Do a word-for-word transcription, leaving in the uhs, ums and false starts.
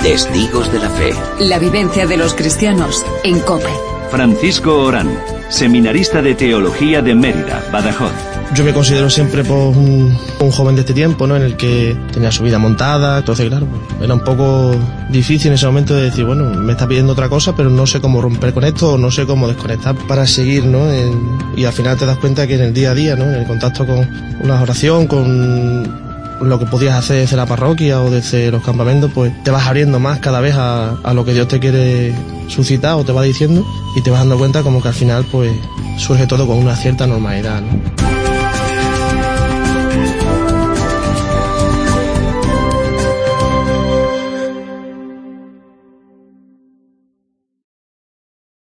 Testigos de la Fe. La vivencia de los cristianos en COPE. Francisco Orán, seminarista de teología de Mérida, Badajoz. Yo me considero siempre pues, un, un joven de este tiempo, ¿no? En el que tenía su vida montada, entonces claro, pues, era un poco difícil en ese momento de decir, bueno, me está pidiendo otra cosa, pero no sé cómo romper con esto, o no sé cómo desconectar para seguir, ¿no? En, y al final te das cuenta que en el día a día, ¿no? En el contacto con una oración, con lo que podías hacer desde la parroquia o desde los campamentos, pues te vas abriendo más cada vez a, a lo que Dios te quiere suscitar o te va diciendo, y te vas dando cuenta como que al final pues surge todo con una cierta normalidad, ¿no?